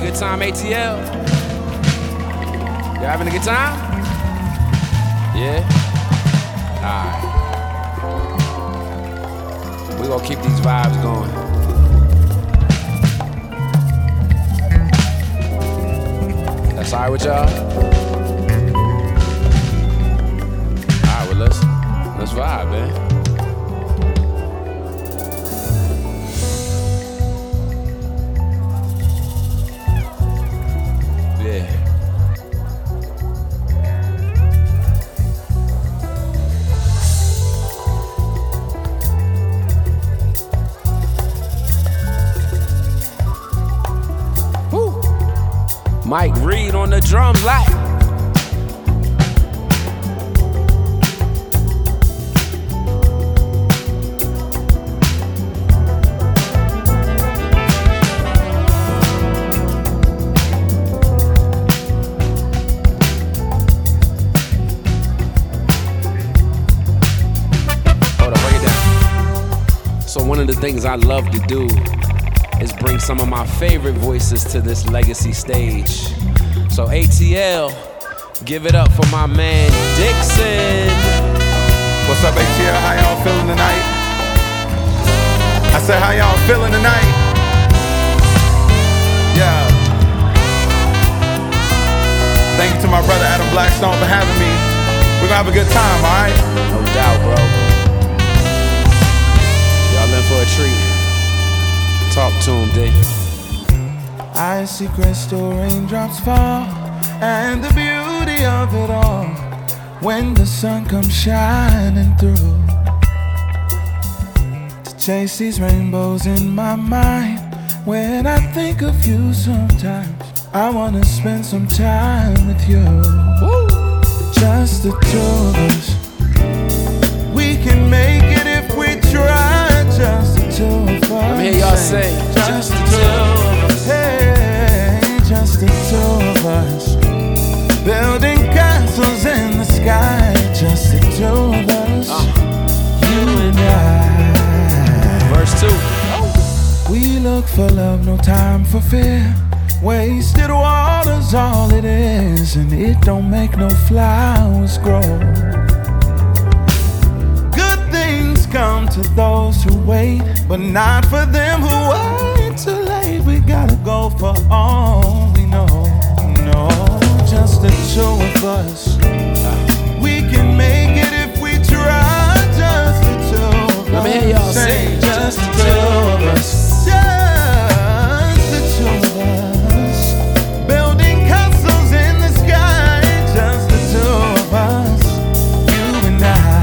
good time, ATL? You having a good time? Yeah? Alright. We gonna keep these vibes going. That's alright with y'all? Alright, well let's vibe, man. Mike Reed on the drums like. Hold on, break it down. So one of the things I love to do is bring some of my favorite voices to this legacy stage. So ATL, give it up for my man Dixon. What's up, ATL? How y'all feeling tonight? I said, how y'all feeling tonight? Yeah. Thank you to my brother Adam Blackstone for having me. We're gonna have a good time, alright? No doubt, bro. Y'all in for a treat. Talk to him, D. I see crystal raindrops fall, and the beauty of it all when the sun comes shining through. To chase these rainbows in my mind, when I think of you sometimes, I wanna spend some time with you. Woo! Just the two of us. We can make it if we try. Just the two of us. Let me hear y'all sing. Just the two of us. Hey, just the two of us. Building castles in the sky. Just the two of us. You and I. Verse 2. We look for love, no time for fear. Wasted water's all it is, and it don't make no flowers grow. Come to those who wait, but not for them who wait too late. We gotta go for all we know. No, just the two of us. We can make it if we try. Just the two of us. Let me hear y'all sing. Just the two of us. Just the two of us. Building castles in the sky. Just the two of us. You and I.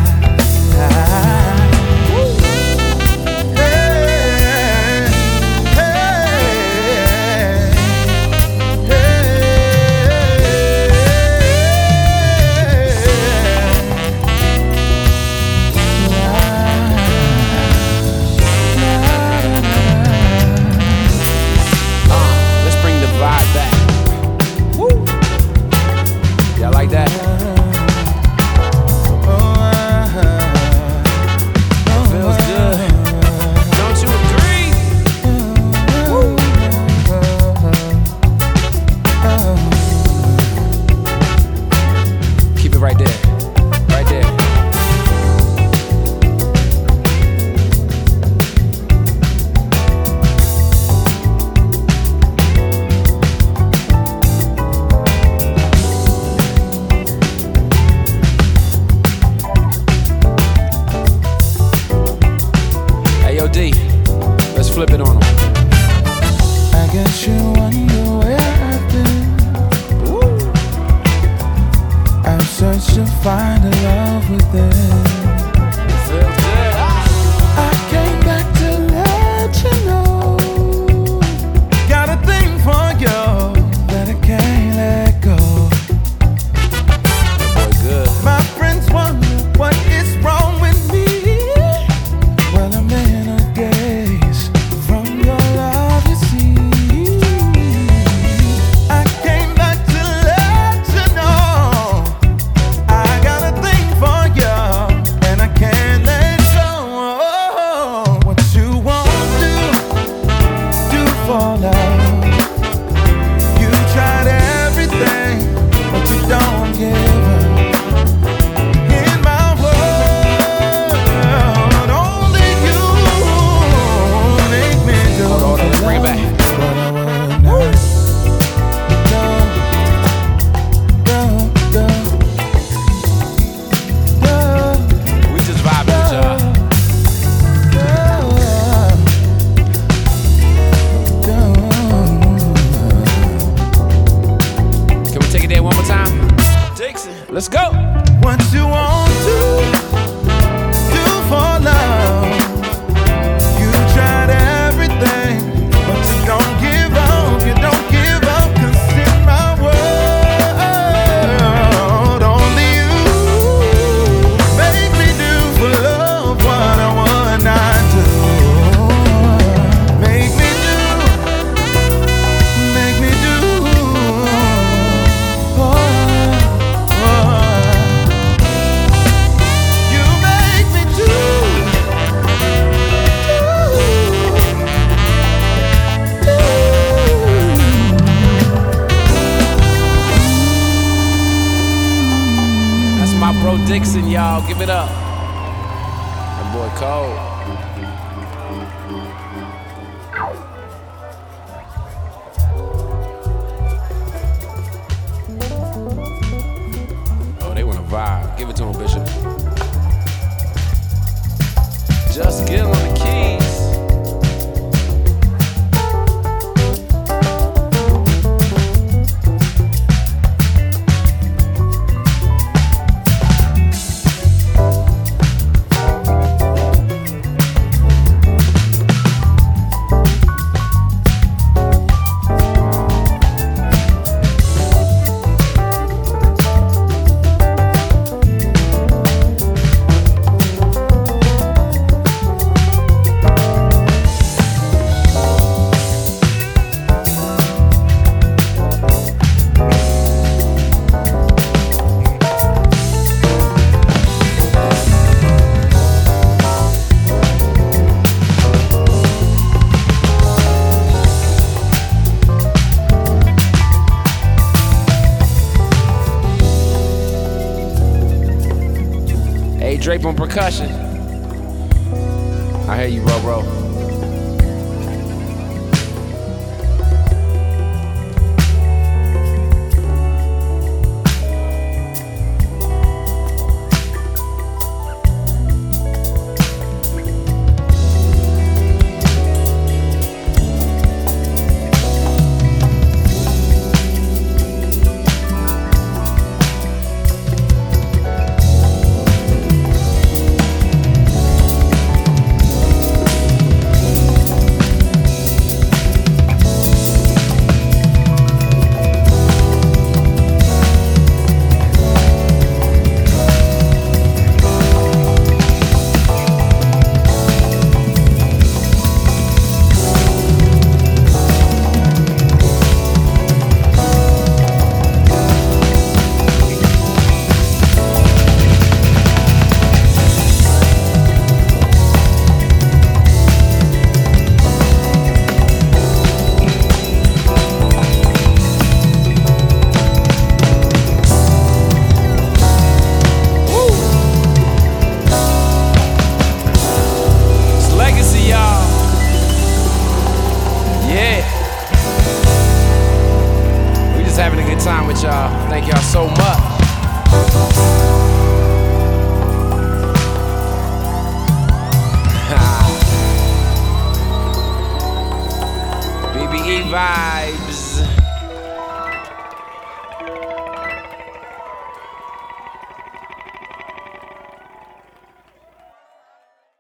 Let's flip it on them. I guess you wonder where I've been. Woo. I've searched to find a love within. It feels good. I came back to let you know. Got a thing for you that I can't let go. That boy good. My friends wonder what is wrong with me. Well, I'm in a daze from your love, you see. I came back to let you know. I got a thing for you, and I can't let go. What you won't do for love, everything, but you don't give up. In my world, only you make me do. Hold on, let's bring it back. We just vibing with y'all. Can we take it there one more time? Dixon, let's go. What you want to do for love? You tried everything, but you don't give up. You don't give up, 'cause in my world, only you make me do for love what I would not do. Make me do. You make me do. That's my bro Dixon, y'all. Give it up. That boy cold. Oh, they wanna vibe. Give it to him, Bishop. Just get on the keys. Hey, Drape on percussion. I hear you, bro. Time with y'all. Thank y'all so much. BBE vibes.